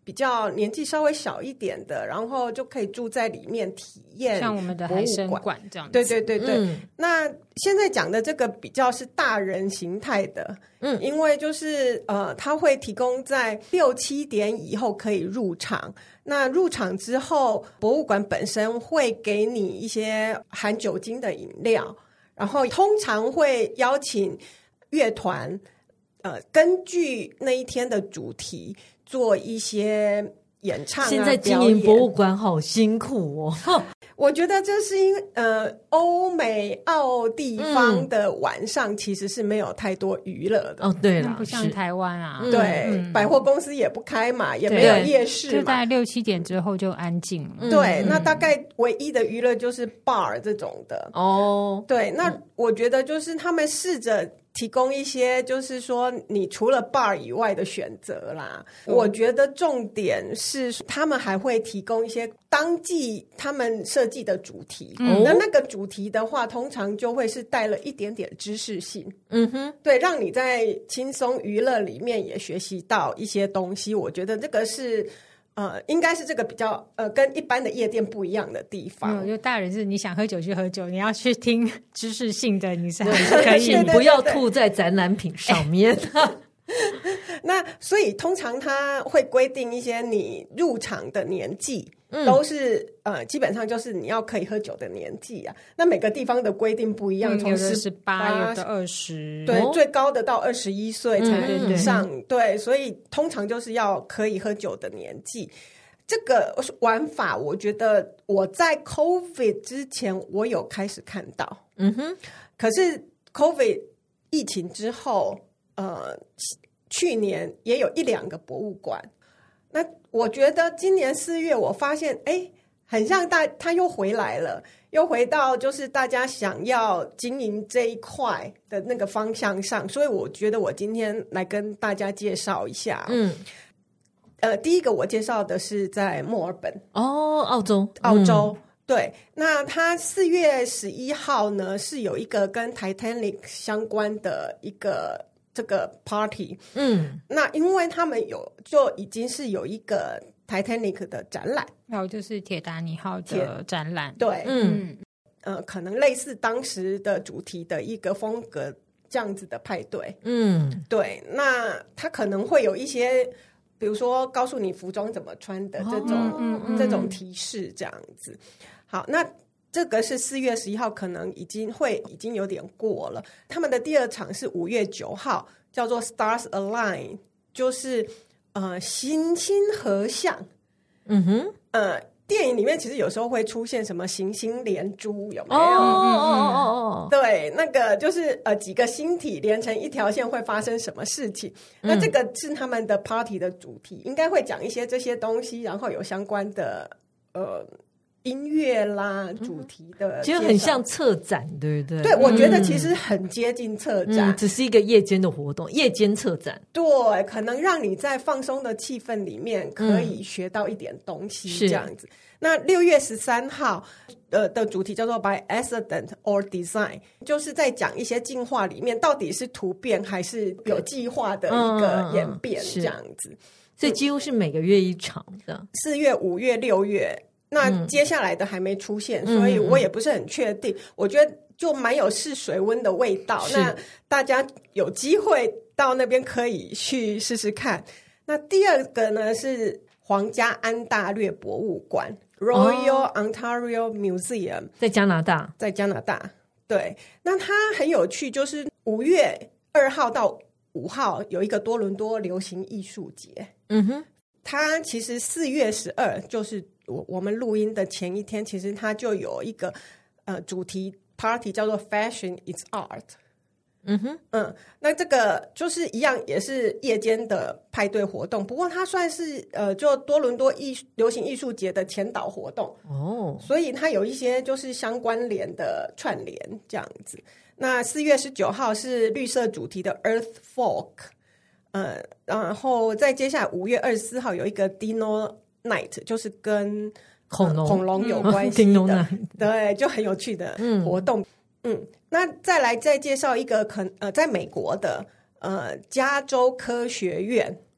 比较年纪稍微小一点的，然后就可以住在里面体验， 像我们的海参馆这样子。 对对对对、 嗯、 那现在讲的这个比较是大人形态的，嗯，因为就是呃，它会提供在六七点以后可以入场。那入场之后，博物馆本身会给你一些含酒精的饮料，然后通常会邀请乐团，呃，根据那一天的主题做一些演唱啊。 现在经营博物馆好辛苦哦。 我觉得这是因为呃，欧美澳地方的晚上其实是没有太多娱乐的、 嗯、哦。对了， 不像台湾啊， 对、嗯，百货公司也不开嘛，也没有夜市嘛， 就大概六七点之后就安静了。 对、 嗯， 那大概唯一的娱乐就是 bar 这种的哦。 对，那我觉得就是他们试着提供一些就是说你除了 bar 以外的选择啦、嗯、我觉得重点是他们还会提供一些当季他们设计的主题、嗯、那那个主题的话通常就会是带了一点点知识性， 嗯哼， 对，让你在轻松娱乐里面也学习到一些东西。我觉得这个是呃，应该是这个比较呃，跟一般的夜店不一样的地方。 就大人是你想喝酒去喝酒，你要去听知识性的，你是还是可以， 请不要吐在展览品上面。 那所以通常他会规定一些你入场的年纪。嗯、都是呃，基本上就是你要可以喝酒的年纪啊。那每个地方的规定不一样，从十八有的二十， 对、哦，最高的到二十一岁才以上、嗯对对。对，所以通常就是要可以喝酒的年纪。这个玩法，我觉得我在 COVID 之前我有开始看到，嗯哼。可是 COVID 疫情之后，呃，去年也有一两个博物馆。那我觉得今年四月我发现哎，很像大他又回来了，又回到就是大家想要经营这一块的那个方向上，所以我觉得我今天来跟大家介绍一下。嗯，呃，第一个我介绍的是在墨尔本哦，澳洲， 澳洲、嗯、对。那它四月十一号呢是有一个跟 Titanic 相关的一个这个 party， 嗯，那因为他们有就已经是有一个 Titanic 的展览， 还有就是铁达尼号的展览， 对，嗯，呃，可能类似当时的主题的一个风格这样子的派对，嗯，对，那他可能会有一些，比如说告诉你服装怎么穿的这种、哦嗯嗯、这种提示这样子。好，那这个是四月十一号，可能已经会已经有点过了。他们的第二场是五月九号，叫做 Stars Align， 就是呃行星合相。嗯哼，呃，电影里面其实有时候会出现什么行星连珠，有没有？哦哦哦哦，对，那个就是呃几个星体连成一条线会发生什么事情？嗯、那这个是他们的 party 的主题，应该会讲一些这些东西，然后有相关的呃。音乐啦，主题的其实很像策展，对不对？ 对，我觉得其实很接近策展、 嗯嗯，只是一个夜间的活动，夜间策展。 对，可能让你在放松的气氛里面可以学到一点东西，这样子。嗯、那六月十三号呃的主题叫做 By Accident or Design， 就是在讲一些进化里面到底是突变还是有计划的一个演变，这样子。嗯、 所以几乎是每个月一场的， 四月、五月、六月。那接下来的还没出现、嗯、所以我也不是很确定、嗯、我觉得就蛮有试水温的味道，那大家有机会到那边可以去试试看。那第二个呢是皇家安大略博物馆、哦、Royal Ontario Museum， 在加拿大， 在加拿大。对，那它很有趣，就是五月二号到五号有一个多伦多流行艺术节。嗯哼，它其实四月十二就是我我们录音的前一天，其实它就有一个呃主题 party 叫做 Fashion is Art。嗯哼，嗯，那这个就是一样，也是夜间的派对活动，不过它算是呃，就多伦多艺流行艺术节的前导活动哦，所以它有一些就是相关联的串联这样子。那四月十九号是绿色主题的 Earth Folk， 呃，然后再接下来五月二十四号有一个 Dino Night， 就是跟恐龙、 呃、恐龙有关系的，嗯、对，就很有趣的活动。嗯, 嗯，那再来再介绍一个可呃，在美国的呃加州科学院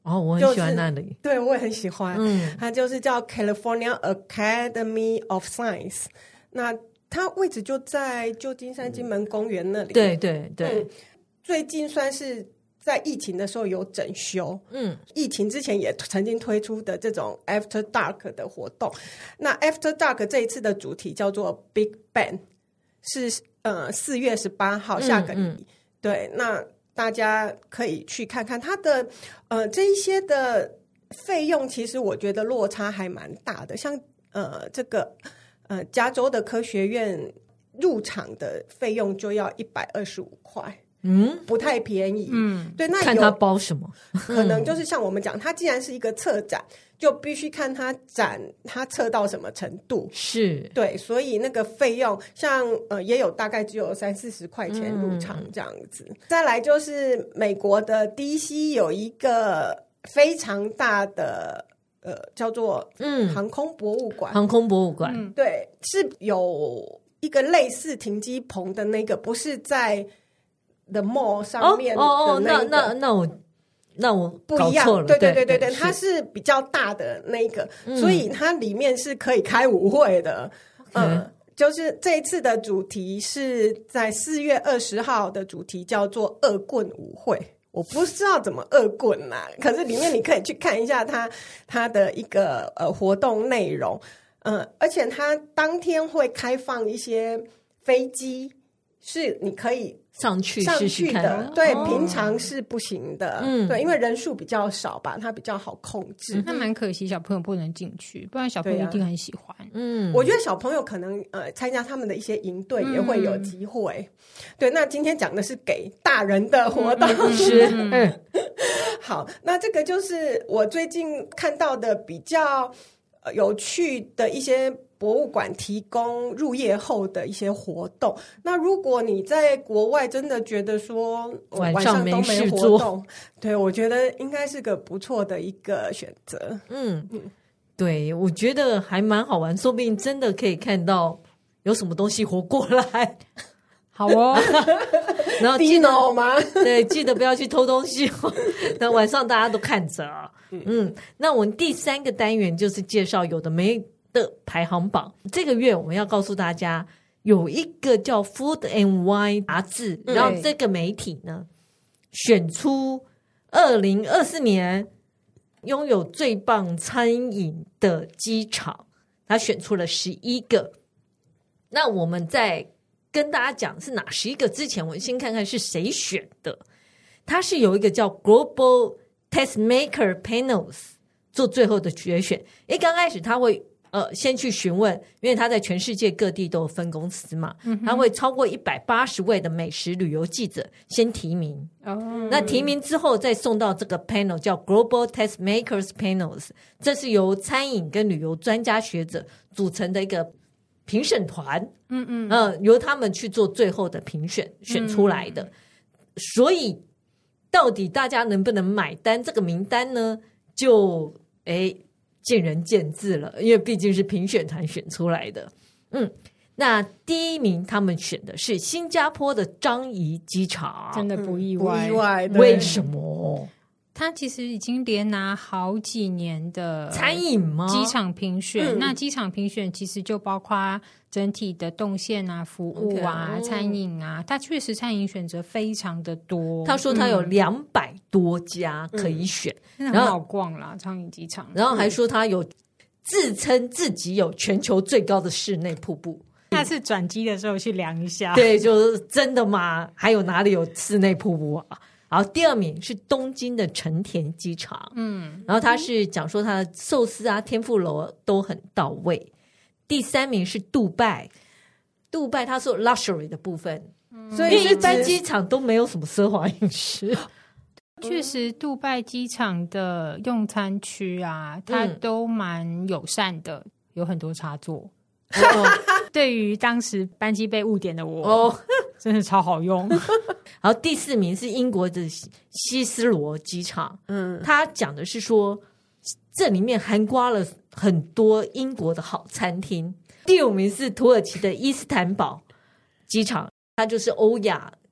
哦，我很喜欢那里， 就是、对我也很喜欢。嗯，它就是叫 California Academy of Science， 那它位置就在旧金山金门公园那里。 对对对、嗯， 最近算是在疫情的时候有整修。嗯，疫情之前也曾经推出的这种 After Dark 的活动。那 After Dark 这一次的主题叫做 Big Bang， 是呃四月十八号下个礼、嗯嗯、对，那大家可以去看看它的呃这一些的费用，其实我觉得落差还蛮大的。像呃这个呃加州的科学院入场的费用就要一百二十五块，嗯，不太便宜。嗯，对，那看它包什么， 可能就是像我们讲，它既然是一个策展，就必须看它展它测到什么程度。 是， 对，所以那个费用像呃也有大概只有三四十块钱入场这样子。嗯、再来就是美国的 D C 有一个非常大的呃叫做嗯航空博物馆， 航空博物馆、 嗯，对，是有一个类似停机棚的那个，不是在 The Mall 上面的那个。 哦哦，那那那我。那我不一样，对对对对对，它是比较大的那个、嗯，所以它里面是可以开舞会的。嗯，嗯就是这一次的主题是在四月二十号的主题叫做恶棍舞会。我不知道怎么恶棍啊，可是里面你可以去看一下它它的一个呃活动内容。嗯，而且它当天会开放一些飞机，是你可以。 上去上去的试试看对、 哦， 平常是不行的。嗯，对，因为人数比较少吧，它比较好控制。 那蛮可惜，小朋友不能进去，不然小朋友一定很喜欢。 嗯，我觉得小朋友可能呃参加他们的一些营队也会有机会。嗯、对，那今天讲的是给大人的活动， 是、嗯嗯、 好。那这个就是我最近看到的比较有趣的一些。博物馆提供入夜后的一些活动。那如果你在国外真的觉得说晚上都没活动，对，我觉得应该是个不错的一个选择。 嗯嗯，对，我觉得还蛮好玩，说不定真的可以看到有什么东西活过来。 好哦， 然后记得吗？ 对，记得不要去偷东西哦。那晚上大家都看着。嗯嗯，那我们第三个单元就是介绍有的没的排行榜。这个月我们要告诉大家，有一个叫 Food and Wine 杂志，然后这个媒体呢选出二零二四年拥有最棒餐饮的机场，他选出了十一个。那我们在跟大家讲是哪十一个之前，我们先看看是谁选的。它是有一个叫 Global Tastemaker Panels 做最后的决选。因为刚开始他会呃先去询问，因为他在全世界各地都有分公司嘛，嗯、他会超过一百八十位的美食旅游记者先提名。哦，那提名之后再送到这个 panel 叫 Global Tastemakers Panels， 这是由餐饮跟旅游专家学者组成的一个评审团。嗯嗯，呃，由他们去做最后的评选，选出来的。嗯、所以到底大家能不能买单这个名单呢？就哎见仁见智了，因为毕竟是评选团选出来的。嗯，那第一名他们选的是新加坡的樟宜机场， 真的不意外， 嗯、不意外。 为什么？ 他其实已经连拿好几年的餐饮吗？ 机场评选、嗯，那机场评选其实就包括整体的动线啊、服务啊、okay, 餐饮啊，它确实餐饮选择非常的多。 他说他有两百多家可以选， 嗯、然后好逛啦，樟宜机场。 然后还说他有自称自己有全球最高的室内瀑布。 下次转机的时候去量一下。 对，就是真的吗？还有哪里有室内瀑布啊？好，第二名是东京的成田机场，嗯，然后他是讲说他的寿司啊、天妇罗都很到位。第三名是杜拜，杜拜他说 luxury 的部分，嗯、所以一般机场都没有什么奢华饮食。 确实，杜拜机场的用餐区啊，它都蛮友善的，有很多插座。哦、对于当时班机被误点的我，哦，真的超好用。 然后第四名是英国的希斯罗机场，嗯，他讲的是说这里面涵盖了很多英国的好餐厅。第五名是土耳其的伊斯坦堡机场，它就是欧亚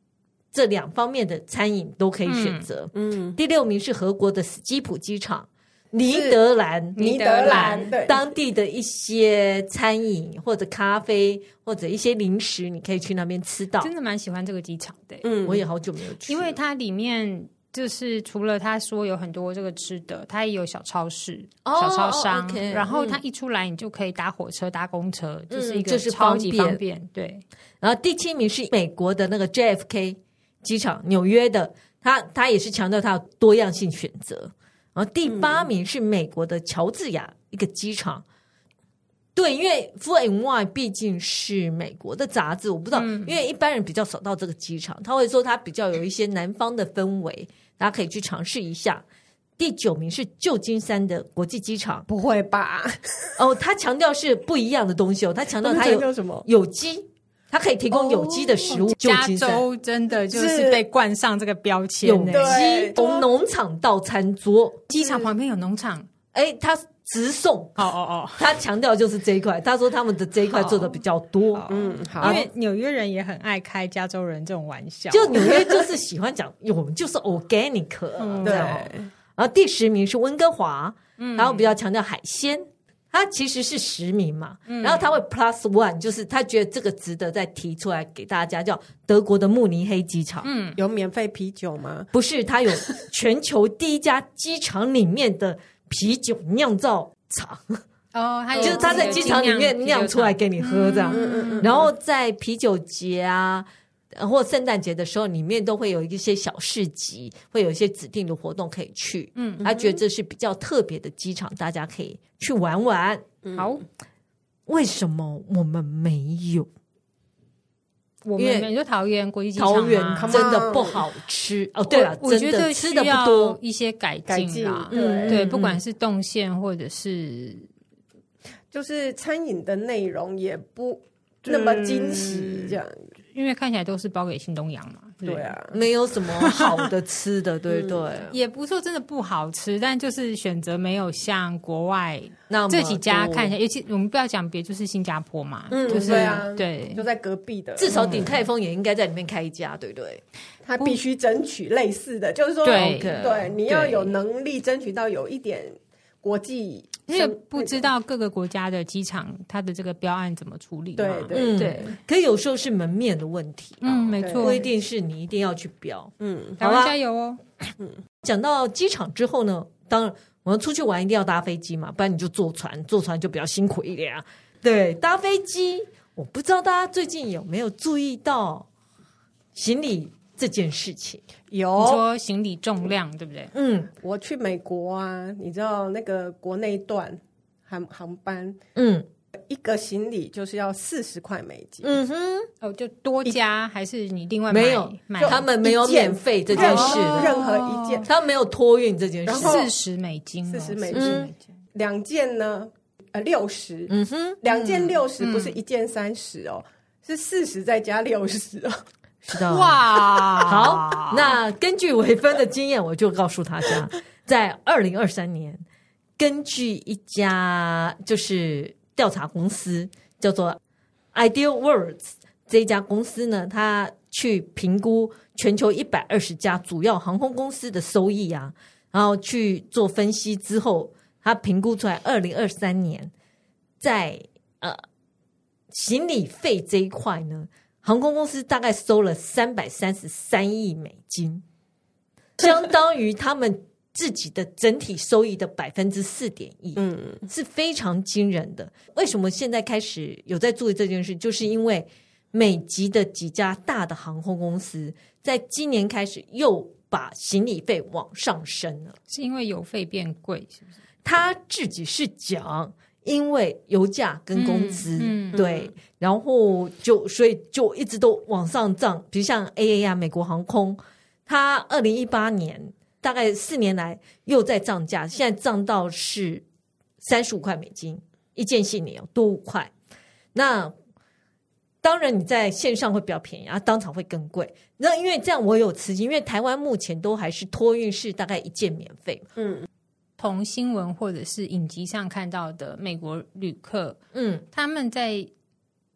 这两方面的餐饮都可以选择。嗯，第六名是荷国的斯基普机场，尼德兰， 尼德兰对当地的一些餐饮或者咖啡或者一些零食，你可以去那边吃到。 真的蛮喜欢这个机场的， 嗯，我也好久没有去， 因为它里面就是除了他说有很多这个吃的，它也有小超市、 哦、 小超商， 哦 okay, 然后它一出来你就可以搭火车、搭公车， 嗯、 就是一个超级方便。对， 然后第七名是美国的那个 J F K 机场，纽约的，它它也是强调它有多样性选择。然后第八名是美国的乔治亚一个机场。对，因为 Food and Wine 毕竟是美国的杂志，我不知道、嗯、因为一般人比较少到这个机场，他会说他比较有一些南方的氛围，大家可以去尝试一下。第九名是旧金山的国际机场。 不会吧？ 哦，他强调是不一样的东西哦，他强调他有什么有机，他可以提供有机的食物。 哦、加州真的就是被冠上这个标签， 有机从农场到餐桌， 机场旁边有农场， 哎，他直送。 哦哦哦， 他强调就是这一块，他说他们的这一块做的比较多。 嗯，好，因为纽约人也很爱开加州人这种玩笑， 就纽约就是喜欢讲我们就是 organic，、嗯、对。然后第十名是温哥华，嗯、然后比较强调海鲜。他其实是十名嘛、嗯，然后他会 plus one， 就是他觉得这个值得再提出来给大家，叫德国的慕尼黑机场。 嗯，有免费啤酒吗？ 不是，他有全球第一家机场里面的啤酒酿造厂。 哦， 就是他在机场里面酿出来给你喝这样。嗯嗯嗯。然后在啤酒节啊，或圣诞节的时候，里面都会有一些小市集，会有一些指定的活动可以去。嗯，他觉得这是比较特别的机场，大家可以去玩玩。 嗯、好， 为什么我们没有？ 我们没有桃园国际机场、啊， 桃园真的不好吃哦。对了， 我觉得吃的不多， 一些改进啦。 嗯， 对，不管是动线或者是， 就是餐饮的内容也不那么惊喜，这样。 因为看起来都是包给新东阳嘛， 对啊， 没有什么好的吃的，对对、嗯， 也不说真的不好吃，但就是选择没有像国外那这几家看起来，尤其我们不要讲别，就是新加坡嘛， 嗯， 就是对啊， 对， 就在隔壁的， 至少鼎泰丰也应该在里面开一家，对不对？ 他必须争取类似的，就是说， 对对，你要有能力争取到有一点国际。 因为不知道各个国家的机场它的这个标案怎么处理嘛， 对对对、 嗯，可有时候是门面的问题， 嗯，没错， 不一定是你一定要去标， 嗯， 台湾加油哦。 嗯，讲到机场之后呢，当然我们出去玩一定要搭飞机嘛，不然你就坐船，坐船就比较辛苦一点啊。对，搭飞机，我不知道大家最近有没有注意到行李这件事情。 有， 你说行李重量对不对？ 嗯，我去美国啊，你知道那个国内段航航班， 嗯， 一个行李就是要四十块美金。 嗯哼， 哦，就多加还是你另外买没有买？ 他们没有免费这件事的， 任何一件， 他们没有托运这件事， 四十美金， 四十美金，两件呢，呃，六十， 嗯哼， 两件六十，不是一件三十哦，是四十再加六十哦。 是的， 哇， 好，那根据微分的经验，我就告诉大家，在二零二三年，根据一家就是调查公司叫做 Ideal Words 这一家公司呢，它去评估全球一百二十家主要航空公司的收益啊，然后去做分析之后，它评估出来二零二三年在呃行李费这一块呢。航空公司大概收了三百三十三亿美金，相当于他们自己的整体收益的百分之四点一，嗯，是非常惊人的。为什么现在开始有在注意这件事？就是因为美籍的几家大的航空公司在今年开始又把行李费往上升了， 是因为油费变贵，是不是？ 他自己是讲。因为油价跟工资、嗯嗯、对，然后就所以就一直都往上涨，比如像 A A 啊，美国航空，它二零一八年大概四年来又在涨价，现在涨到是三十五块美金一件行李，多五块。那当然你在线上会比较便宜啊，当场会更贵。那因为这样我有吃惊，因为台湾目前都还是托运是大概一件免费， 嗯。 从新闻或者是影集上看到的美国旅客， 嗯， 他们在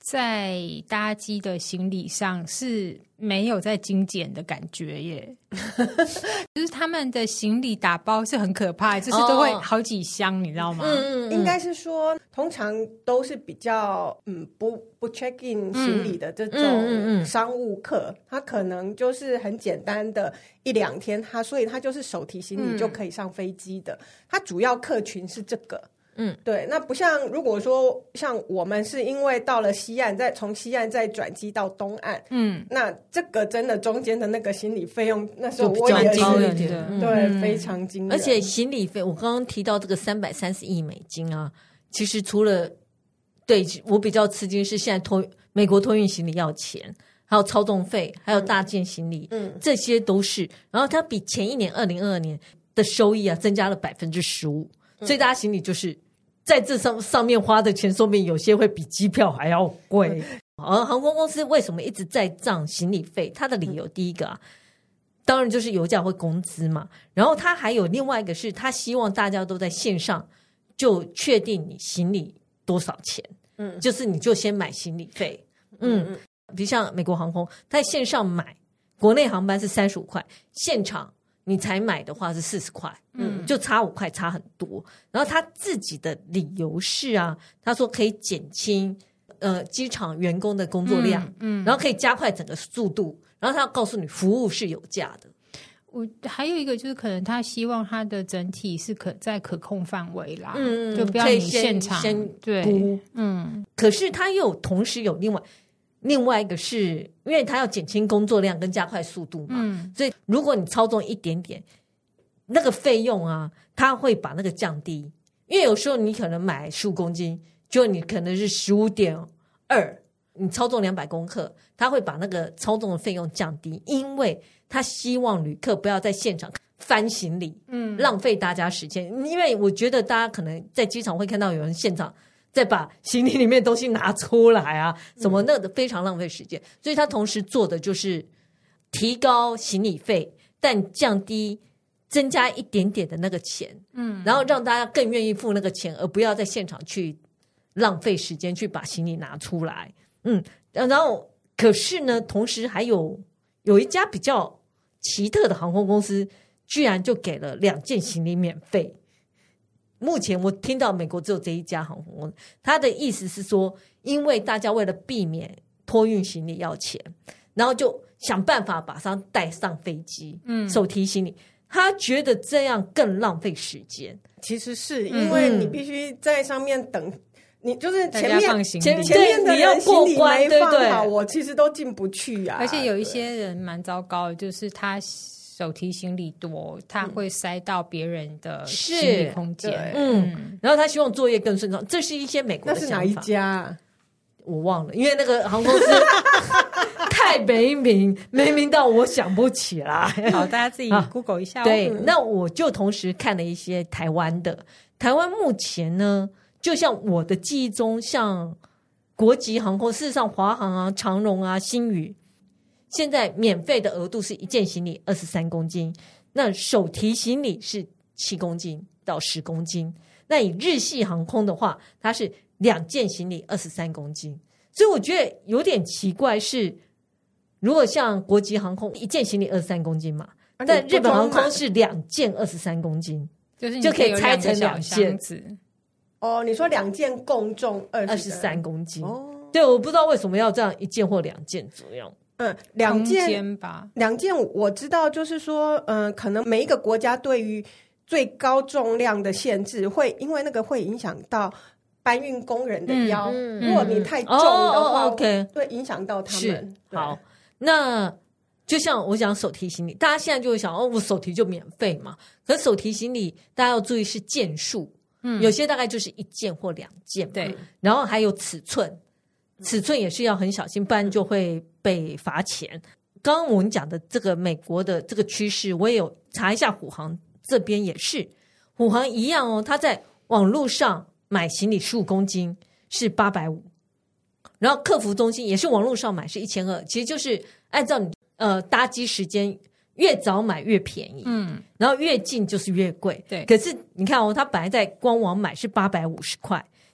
在搭机的行李上是没有在精简的感觉耶就是他们的行李打包是很可怕的，就是都会好几箱、哦、你知道吗？ 嗯嗯，应该是说通常都是比较嗯不不 check in 行李的这种商务客、嗯嗯嗯、他可能就是很简单的一两天，他所以他就是手提行李就可以上飞机的、嗯、他主要客群是这个。嗯，对，那不像如果说像我们是因为到了西岸，再从西岸再转机到东岸，嗯，那这个真的中间的那个行李费用，那时候我也是高一点， 对、嗯，非常惊人。 而且行李费，我刚刚提到这个三百三十亿美金啊，其实除了对我比较吃惊是现在托美国托运行李要钱，还有操纵费，还有大件行李，嗯，这些都是，然后它比前一年二零二二年的收益啊增加了百分之十五，所以大家行李就是。在这上上面花的钱，说明有些会比机票还要贵。而航空公司为什么一直在涨行李费？它的理由第一个啊，当然就是油价会工资嘛。然后它还有另外一个是，它希望大家都在线上就确定你行李多少钱，嗯，就是你就先买行李费，嗯，嗯比如像美国航空，它在线上买国内航班是三十五块，现场。你才买的话是四十块，嗯，就差五块，差很多。然后他自己的理由是啊，他说可以减轻呃机场员工的工作量，嗯，嗯然后可以加快整个速度。然后他要告诉你，服务是有价的。 我还有一个就是，可能他希望他的整体是可在可控范围啦，嗯，就不要你现场先对，嗯。 可是他又同时有另外。另外一个是因为它要减轻工作量跟加快速度嘛、嗯、所以如果你操纵一点点那个费用啊它会把那个降低，因为有时候你可能买十五公斤就你可能是 十五点二 你操纵两百公克它会把那个操纵的费用降低，因为他希望旅客不要在现场翻行李、嗯、浪费大家时间，因为我觉得大家可能在机场会看到有人现场再把行李里面的东西拿出来啊，什么那个非常浪费时间、嗯、所以他同时做的就是提高行李费，但降低增加一点点的那个钱，嗯，然后让大家更愿意付那个钱，而不要在现场去浪费时间去把行李拿出来，嗯，然后可是呢，同时还有有一家比较奇特的航空公司，居然就给了两件行李免费。目前我听到美国只有这一家航空公司，他的意思是说，因为大家为了避免托运行李要钱，然后就想办法把它带上飞机，嗯，手提行李，他觉得这样更浪费时间。 其实是因为你必须在上面等，嗯、你就是前面前前面的人行李没放好， 对对我其实都进不去啊。 而且有一些人蛮糟糕的，就是他手提行李多，他会塞到别人的行李空间， 嗯，然后他希望作业更顺畅，这是一些美国的想法。 那是哪一家、啊？ 我忘了，因为那个航空公司太没名，没名到我想不起来。 好，大家自己 Google 一下、哦。 对，那我就同时看了一些台湾的。台湾目前呢，就像我的记忆中，像国际航空，事实上华航啊、长荣啊、星宇。现在免费的额度是一件行李二十三公斤，那手提行李是七公斤到十公斤。那以日系航空的话，它是两件行李二十三公斤。所以我觉得有点奇怪是，如果像国际航空一件行李二十三公斤嘛，啊、但日本航空是两件二十三公斤， 就是就可以拆成两件。 哦，你说两件共重二十三公斤、哦？对，我不知道为什么要这样一件或两件这样。 嗯，两件吧，两件我知道，就是说，嗯、呃，可能每一个国家对于最高重量的限制，会因为那个会影响到搬运工人的腰。嗯嗯、如果你太重的话， 哦、OK， 会影响到他们。 好，那就像我讲手提行李，大家现在就会想，哦，我手提就免费嘛。可是手提行李大家要注意是件数，嗯，有些大概就是一件或两件， 对， 然后还有尺寸。尺寸也是要很小心，不然就会被罚钱。刚刚我们讲的这个美国的这个趋势，我也有查一下虎航这边也是，虎航一样哦，他在网络上买行李十五公斤是八百五十，然后客服中心也是网络上买是一千二百，其实就是按照你呃搭机时间越早买越便宜，嗯，然后越近就是越贵， 对。 可是你看哦，他本来在官网买是八百五十块。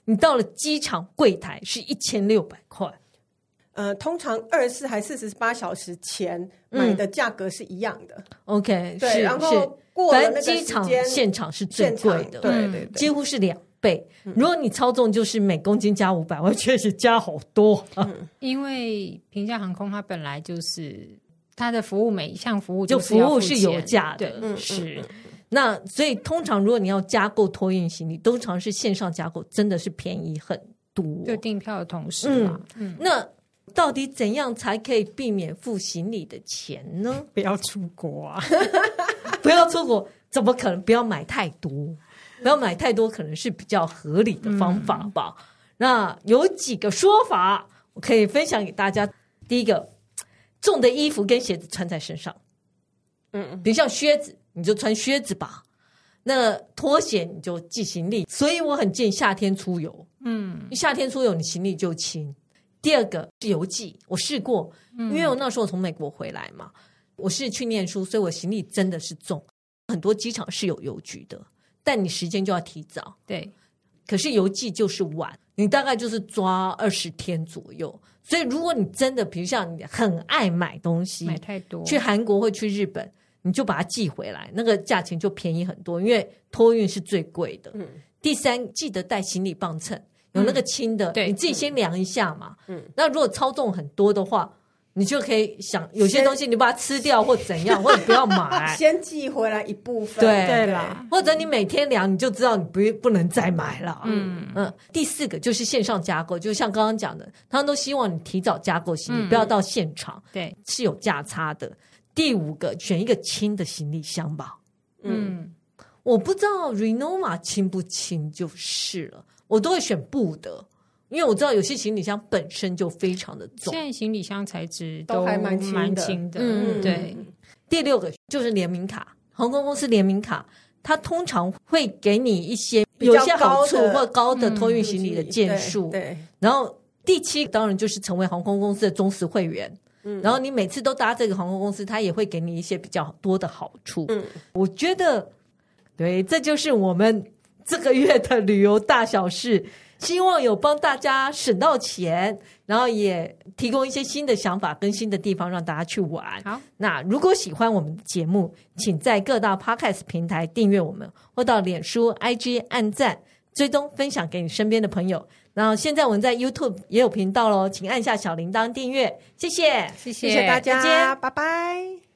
你到了机场柜台是一千六百块。 呃，通常二十四还四十八小时前买的价格是一样的。 嗯、OK， 对， 是然后过了那个时间， 机场现场是最贵的， 对对对， 几乎是两倍。嗯、如果你操纵就是每公斤加五百，我确实加好多、啊嗯。因为平价航空它本来就是它的服务每一项服务就服务是有价的， 对， 是。嗯嗯那所以通常如果你要加购托运行李，通常是线上加购，真的是便宜很多。 就订票的同时嘛， 嗯，嗯那。到底怎样才可以避免付行李的钱呢？ 不要出国啊！ 不要出国，怎么可能？不要买太多，不要买太多，可能是比较合理的方法吧。嗯、那有几个说法，我可以分享给大家。第一个，重的衣服跟鞋子穿在身上，嗯，比如像靴子，你就穿靴子吧。那拖鞋你就寄行李。所以我很建议夏天出游，嗯，夏天出游你行李就轻。第二个是邮寄，我试过，因为我那时候从美国回来嘛，我是去念书，所以我行李真的是重。很多机场是有邮局的，但你时间就要提早。 对， 可是邮寄就是晚，你大概就是抓二十天左右。所以如果你真的，比如像你很爱买东西， 买太多， 去韩国或去日本，你就把它寄回来，那个价钱就便宜很多，因为托运是最贵的。嗯、第三，记得带行李磅秤。有那个轻的、嗯、你自己先量一下嘛。嗯，那如果超重很多的话，你就可以想有些东西你把它吃掉或怎样，或者不要买， 先寄回来一部分。 对对啦， 或者你每天量，你就知道你不不能再买了。嗯嗯。第四个就是线上加购，就像刚刚讲的，他们都希望你提早加购行李，嗯、不要到现场。 对， 是有价差的。第五个，选一个轻的行李箱吧。嗯，我不知道 Renoma 轻不轻就是了。我都会选布的，因为我知道有些行李箱本身就非常的重。 现在行李箱材质都还蛮轻的， 轻的嗯， 对。 第六个就是联名卡，航空公司联名卡，它通常会给你一些有一些好处或高的托运行李的件数。 嗯、对, 对。 然后第七当然就是成为航空公司的忠实会员。嗯。然后你每次都搭这个航空公司，它也会给你一些比较多的好处。嗯。我觉得，对，这就是我们这个月的旅游大小事，希望有帮大家省到钱，然后也提供一些新的想法跟新的地方让大家去玩。 好， 那如果喜欢我们的节目，请在各大 Podcast 平台订阅我们，或到脸书 I G 按赞追踪分享给你身边的朋友。然后现在我们在 YouTube 也有频道咯，请按下小铃铛订阅，谢谢谢谢谢谢大家，拜拜。